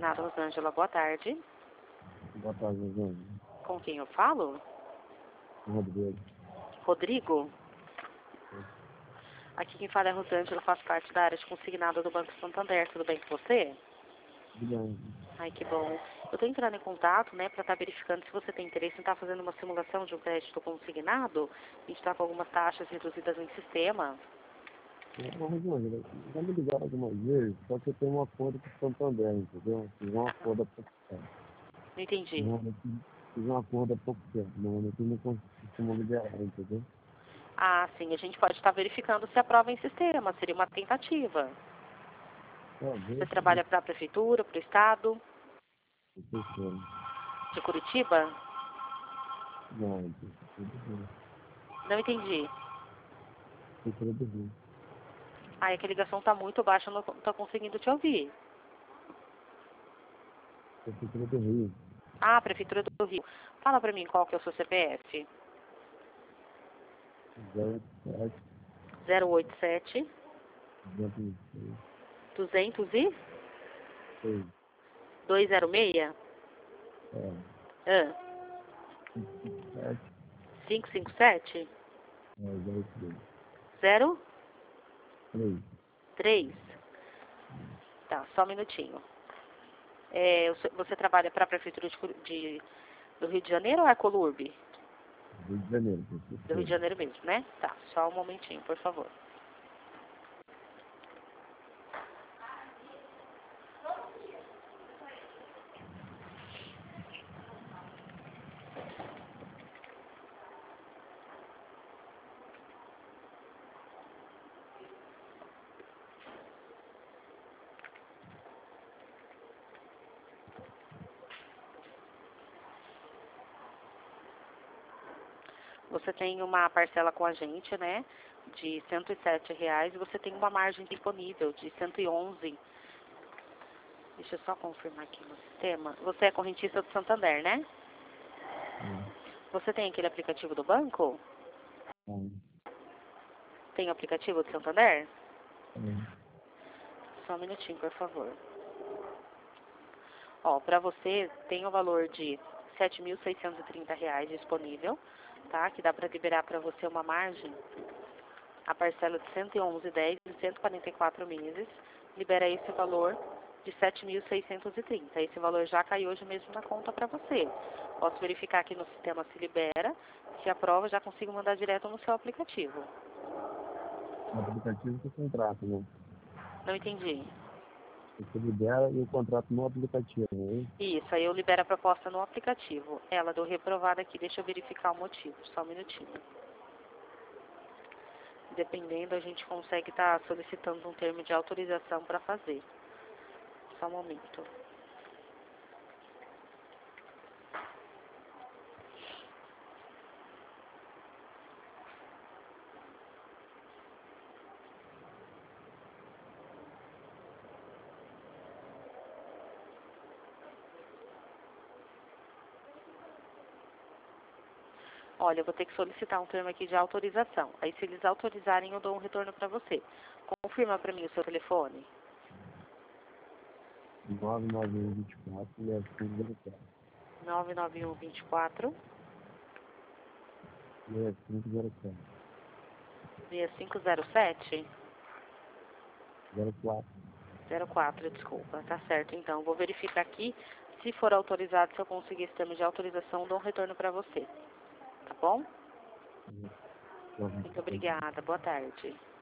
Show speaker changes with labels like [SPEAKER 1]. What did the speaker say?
[SPEAKER 1] Consignado Rosângela, boa tarde.
[SPEAKER 2] Boa tarde, Rosângela.
[SPEAKER 1] Com quem eu falo?
[SPEAKER 2] Rodrigo.
[SPEAKER 1] Rodrigo? Aqui quem fala é Rosângela, faz parte da área de consignado do Banco Santander. Tudo bem com você?
[SPEAKER 2] Obrigado.
[SPEAKER 1] Ai, que bom. Eu estou entrando em contato, né, para estar verificando se você tem interesse em estar fazendo uma simulação de um crédito consignado. A gente está com algumas taxas reduzidas em sistema.
[SPEAKER 2] Rosângela, já me ligaram algumas vezes, só que eu tenho um acordo com o Santander, entendeu? Fiz um acordo há pouco tempo.
[SPEAKER 1] Não entendi.
[SPEAKER 2] Normalmente, fiz um acordo há pouco tempo. Normalmente eu não costumo liberar, entendeu?
[SPEAKER 1] Ah, sim, a gente pode estar verificando se aprova em sistema. Seria uma tentativa. Você trabalha para a prefeitura, para o estado de Curitiba?
[SPEAKER 2] Não, tudo bem.
[SPEAKER 1] Não entendi.
[SPEAKER 2] Tudo bem.
[SPEAKER 1] Ah, é que a ligação está muito baixa, eu não estou conseguindo te ouvir.
[SPEAKER 2] Prefeitura do Rio.
[SPEAKER 1] Ah, Prefeitura do Rio. Fala para mim qual que é o seu CPF.
[SPEAKER 2] 07,
[SPEAKER 1] 087
[SPEAKER 2] 206,
[SPEAKER 1] 200 e
[SPEAKER 2] 6,
[SPEAKER 1] 206
[SPEAKER 2] 7,
[SPEAKER 1] 557
[SPEAKER 2] 03, 3.
[SPEAKER 1] 03. Tá, só um minutinho. Você trabalha para a Prefeitura do Rio de Janeiro ou é Colurbe?
[SPEAKER 2] Rio de Janeiro.
[SPEAKER 1] Do Rio de Janeiro mesmo, né? Tá, só um momentinho, por favor. Você tem uma parcela com a gente, né, de R$ 107 e você tem uma margem disponível de 111. Deixa eu só confirmar aqui no sistema. Você é correntista do Santander, né? Você tem aquele aplicativo do banco? Tem o aplicativo do Santander? Só um minutinho, por favor. Ó, para você tem o valor de R$ 7.630 disponível, tá? Que dá para liberar para você uma margem, a parcela de 111,10 de 144 meses, libera esse valor de 7.630. Esse valor já caiu hoje mesmo na conta para você. Posso verificar aqui no sistema se libera, se aprova, já consigo mandar direto no seu aplicativo.
[SPEAKER 2] O aplicativo que contrato, né?
[SPEAKER 1] Não entendi.
[SPEAKER 2] Você libera e o contrato no aplicativo, né?
[SPEAKER 1] Isso, aí eu libero a proposta no aplicativo. Ela deu reprovada aqui, deixa eu verificar o motivo, só um minutinho. Dependendo, a gente consegue estar solicitando um termo de autorização para fazer. Só um momento. Olha, eu vou ter que solicitar um termo aqui de autorização. Aí, se eles autorizarem, eu dou um retorno para você. Confirma para mim o seu telefone.
[SPEAKER 2] 99124
[SPEAKER 1] 99124
[SPEAKER 2] 6504
[SPEAKER 1] 6507
[SPEAKER 2] 04.
[SPEAKER 1] 04, desculpa. Tá certo, então. Vou verificar aqui. Se for autorizado, se eu conseguir esse termo de autorização, eu dou um retorno para você. Tá bom? Muito obrigada. Boa tarde.